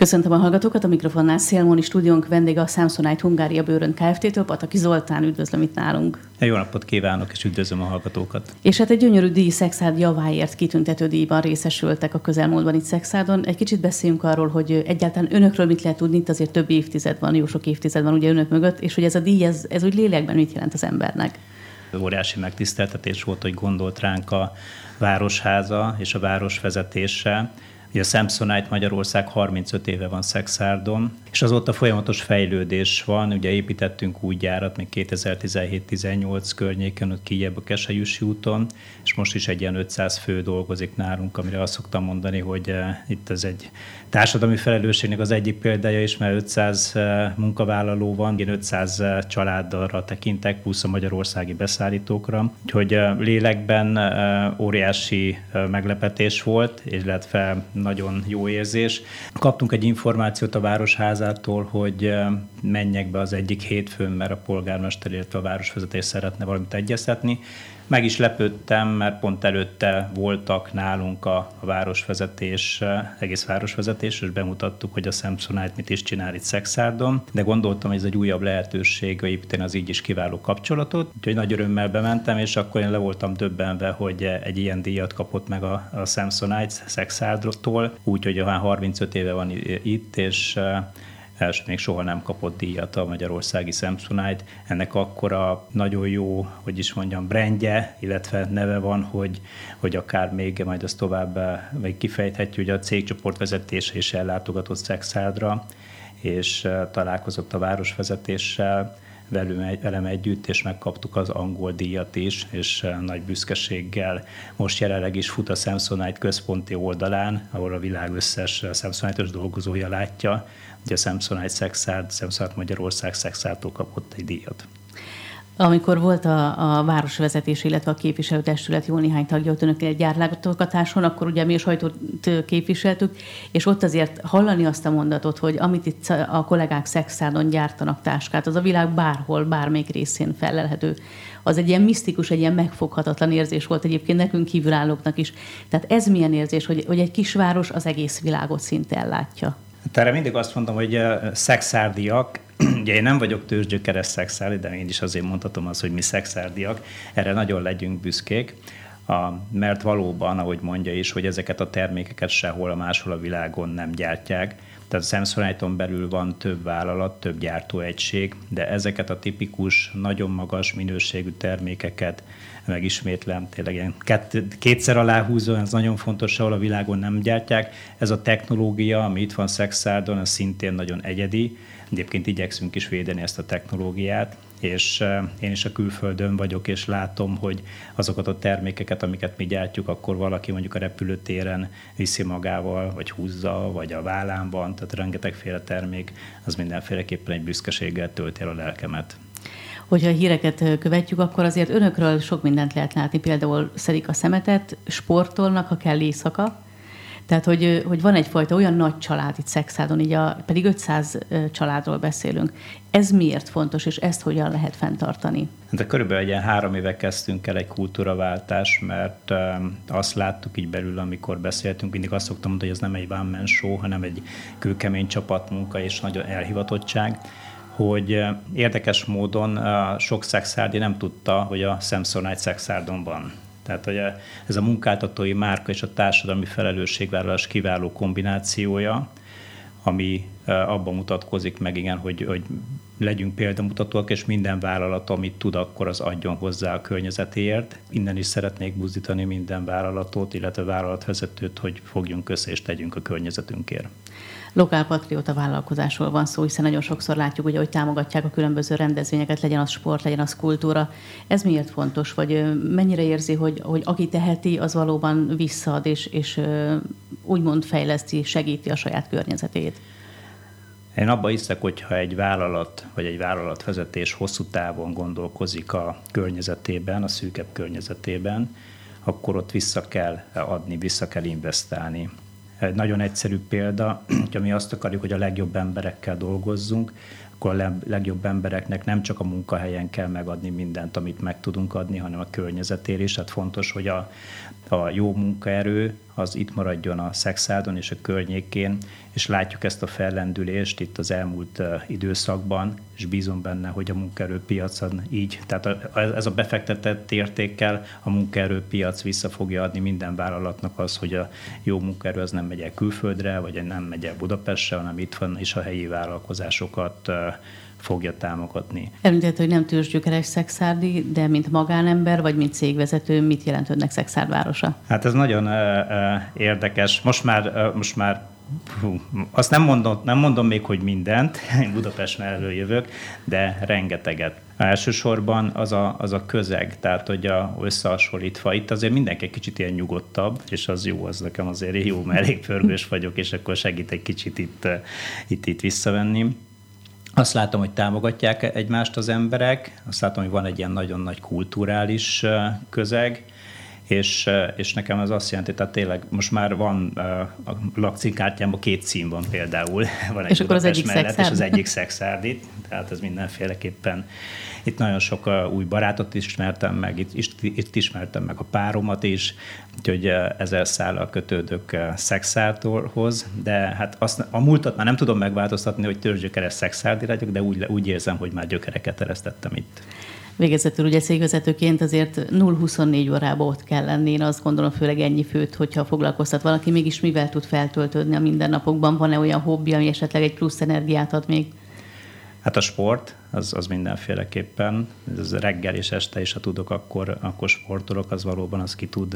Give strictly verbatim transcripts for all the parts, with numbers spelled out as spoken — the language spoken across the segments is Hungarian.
Köszöntöm a hallgatókat, a mikrofonnál Szélmóni, stúdiónk vendége a Samsonite Hungária Bőrönd Kft-től, Pataki Zoltán, üdvözlöm itt nálunk. Jó napot kívánok, és üdvözlöm a hallgatókat. És hát egy gyönyörű díj, Szekszárd javáért kitüntető díjban részesültek a közelmúltban itt Szekszárdon. Egy kicsit beszéljünk arról, hogy egyáltalán önökről mit lehet tudni, itt azért több évtized van, jó sok évtized van ugye önök mögött, és hogy ez a díj, ez, ez úgy lélekben mit jelent az embernek? Óriási megtiszteltetés volt, hogy gondolt ránk a Városháza és a városvezetése. Ugye a Samsonite Magyarország harmincöt éve van Szekszárdon, és azóta folyamatos fejlődés van. Ugye építettünk új gyárat még kétezer-tizenhét-tizennyolc környéken, ott kijebb a Késelyüsi úton, és most is egy ilyen ötszáz fő dolgozik nálunk, amire azt szoktam mondani, hogy uh, itt ez egy társadalmi felelősségnek az egyik példája is, mert ötszáz uh, munkavállaló van, én ötszáz családra tekintek, plusz a magyarországi beszállítókra. Úgyhogy uh, lélekben uh, óriási uh, meglepetés volt, illetve nagyon jó érzés. Kaptunk egy információt a Városházától, hogy menjek be az egyik hétfőn, mert a polgármester, illetve a városvezetés szeretne valamit egyeztetni. Meg is lepődtem, mert pont előtte voltak nálunk a, a városvezetés, egész városvezetés, és bemutattuk, hogy a Samsonite mit is csinál itt Szekszárdon, de gondoltam, hogy ez egy újabb lehetőség építeni az így is kiváló kapcsolatot, úgyhogy nagy örömmel bementem, és akkor én le voltam döbbenve, hogy egy ilyen díjat kapott meg a, a Samsonite Szekszárdtól, úgyhogy olyan harmincöt éve van itt, és és még soha nem kapott díjat a magyarországi Samsonite. Ennek akkora nagyon jó, hogy is mondjam, brandje, illetve neve van, hogy, hogy akár még majd azt tovább még kifejthetjük, hogy a cégcsoport vezetése is ellátogatott Szekszárdra, és találkozott a városvezetéssel, velem együtt, és megkaptuk az angol díjat is, és nagy büszkeséggel most jelenleg is fut a Samsonite központi oldalán, ahol a világ összes Samsonite-os dolgozója látja, hogy a Samsonite Szekszárd, Samsonite Magyarország Szekszárdtól kapott egy díjat. Amikor volt a, a városvezetés, illetve a képviselőtestület jó néhány tagja ott önöknél egy gyárlátogatáson, akkor ugye mi a sajtót képviseltük, és ott azért hallani azt a mondatot, hogy amit itt a kollégák Szekszárdon gyártanak táskát, az a világ bárhol, bármelyik részén felelhető. Az egy ilyen misztikus, egy ilyen megfoghatatlan érzés volt egyébként nekünk kívülállóknak is. Tehát ez milyen érzés, hogy, hogy egy kisváros az egész világot szinte ellátja? Erre mindig azt mondom, hogy szekszárdiak, ugye én nem vagyok tőzsgyökeres szekszárdi, de én is azért mondhatom azt, hogy mi szekszárdiak, erre nagyon legyünk büszkék, a, mert valóban, ahogy mondja is, hogy ezeket a termékeket sehol máshol a világon nem gyártják. Tehát a Samsonite-on belül van több vállalat, több gyártóegység, de ezeket a tipikus, nagyon magas minőségű termékeket, megismétlem, tényleg ilyen kétszer aláhúzó, ez nagyon fontos, ahol a világon nem gyártják. Ez a technológia, ami itt van Szekszárdon, az szintén nagyon egyedi. Egyébként igyekszünk is védeni ezt a technológiát, és én is a külföldön vagyok, és látom, hogy azokat a termékeket, amiket mi gyártjuk, akkor valaki mondjuk a repülőtéren viszi magával, vagy húzza, vagy a vállán van, tehát rengetegféle termék, az mindenféleképpen egy büszkeséggel tölti el a lelkemet. Hogyha a híreket követjük, akkor azért önökről sok mindent lehet látni, például szedik a szemetet, sportolnak, ha kell éjszaka. Tehát, hogy, hogy van egyfajta olyan nagy család itt Szekszárdon, így a, pedig ötszáz családról beszélünk. Ez miért fontos, és ezt hogyan lehet fenntartani? De körülbelül egy ilyen három éve kezdtünk el egy kultúraváltás, mert azt láttuk így belül, amikor beszéltünk, mindig azt szoktam mondani, hogy ez nem egy one man show, hanem egy kőkemény csapatmunka és nagyon elhivatottság, hogy érdekes módon sok szekszárdi nem tudta, hogy a Samsonite Szekszárdon van. Tehát, hogy ez a munkáltatói márka és a társadalmi felelősségvállalás kiváló kombinációja, ami abban mutatkozik meg, igen, hogy, hogy legyünk példamutatóak, és minden vállalat, amit tud, akkor az adjon hozzá a környezetéért. Innen is szeretnék buzdítani minden vállalatot, illetve vállalatvezetőt, hogy fogjunk össze és tegyünk a környezetünkért. Lokálpatrióta vállalkozásról van szó, hiszen nagyon sokszor látjuk, ugye, hogy támogatják a különböző rendezvényeket, legyen az sport, legyen az kultúra. Ez miért fontos, vagy mennyire érzi, hogy, hogy aki teheti, az valóban visszaad, és, és úgymond fejleszti, segíti a saját környezetét? Én abban hiszek, hogyha egy vállalat vagy egy vállalatvezetés hosszú távon gondolkozik a környezetében, a szűkebb környezetében, akkor ott vissza kell adni, vissza kell investálni. Egy nagyon egyszerű példa, hogyha mi azt akarjuk, hogy a legjobb emberekkel dolgozzunk, akkor a legjobb embereknek nem csak a munkahelyen kell megadni mindent, amit meg tudunk adni, hanem a környezetért is. Tehát fontos, hogy a, a jó munkaerő az itt maradjon a Szekszádon és a környékén, és látjuk ezt a fellendülést itt az elmúlt időszakban, és bízom benne, hogy a munkaerőpiacon így, tehát ez a befektetett értékkel a munkaerőpiac vissza fogja adni minden vállalatnak az, hogy a jó munkaerő az nem megy el külföldre, vagy nem megy el Budapestre, hanem itt van, és a helyi vállalkozásokat fogja támogatni. Említett, hogy nem tőzsgyökeres Szekszárdi, de mint magánember, vagy mint cégvezető, mit jelent önnek Szekszárd városa? Hát ez nagyon uh, uh, érdekes. Most már, uh, most már hú, azt nem mondom, nem mondom még, hogy mindent, én Budapest mellől jövök, de rengeteget. Elsősorban az a, az a közeg, tehát hogy a, összehasonlítva itt azért mindenki egy kicsit ilyen nyugodtabb, és az jó, az nekem azért jó, mert elég pörgős vagyok, és akkor segít egy kicsit itt, itt, itt visszavenni. Azt látom, hogy támogatják egymást az emberek, azt látom, hogy van egy ilyen nagyon nagy kulturális közeg, és, és nekem ez azt jelenti, tehát tényleg most már van a lakcímkártyámban két cím van például, van egy és akkor az egyik mellett, Szekszárd. És az egyik Szekszárdi, tehát ez mindenféleképpen. Itt nagyon sok új barátot ismertem meg, itt, itt, itt ismertem meg a páromat is, úgyhogy ezzel szállal kötődök Szekszárdhoz, de hát azt, a múltat már nem tudom megváltoztatni, hogy törzsgyökeres Szekszárdi legyek, de úgy, úgy érzem, hogy már gyökereket eresztettem itt. Végezetül ugye cégvezetőként azért nulla huszonnégy órában ott kell lenni, én azt gondolom, főleg ennyi főt, hogyha foglalkoztat valaki, mégis mivel tud feltöltődni a mindennapokban? Van-e olyan hobbi, ami esetleg egy plusz energiát ad még? Hát a sport, az, az mindenféleképpen. Ez reggel és este is, ha tudok, akkor, akkor sportolok, az valóban az ki tud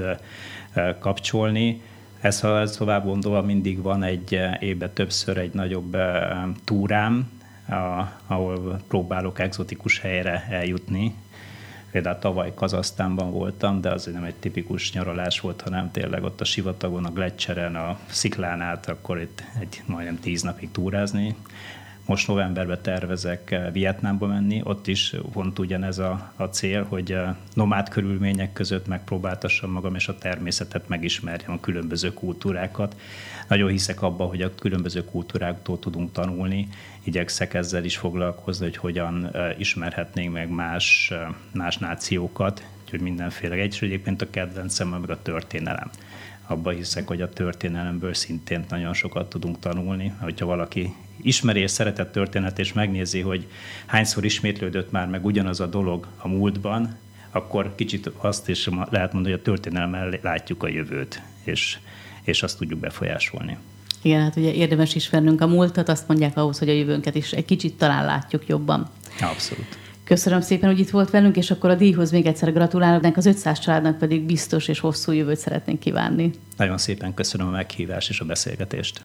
kapcsolni. Ez, ha ez tovább gondolva, mindig van egy évben többször egy nagyobb túrám, A, ahol próbálok egzotikus helyre eljutni. Például tavaly Kazahsztánban voltam, de az nem egy tipikus nyaralás volt, hanem tényleg ott a sivatagon, a gletscheren, a sziklán át, akkor itt egy majdnem tíz napig túrázni. Most novemberben tervezek Vietnámba menni, ott is pont ugyanez a, a cél, hogy nomád körülmények között megpróbáltassam magam, és a természetet megismerjem, a különböző kultúrákat. Nagyon hiszek abban, hogy a különböző kultúráktól tudunk tanulni, igyekszek ezzel is foglalkozni, hogy hogyan ismerhetnénk meg más, más nációkat, úgyhogy mindenféle. És egyébként a kedvencem, meg a történelem. Abban hiszek, hogy a történelemből szintén nagyon sokat tudunk tanulni. Hogyha valaki ismeri és szeretett történet, és megnézi, hogy hányszor ismétlődött már meg ugyanaz a dolog a múltban, akkor kicsit azt is lehet mondani, hogy a történelemmel látjuk a jövőt, és, és azt tudjuk befolyásolni. Igen, hát ugye érdemes ismernünk a múltat, azt mondják ahhoz, hogy a jövőnket is egy kicsit talán látjuk jobban. Abszolút. Köszönöm szépen, hogy itt volt velünk, és akkor a díjhoz még egyszer gratulálok, az ötszáz családnak pedig biztos és hosszú jövőt szeretnénk kívánni. Nagyon szépen köszönöm a meghívást és a beszélgetést.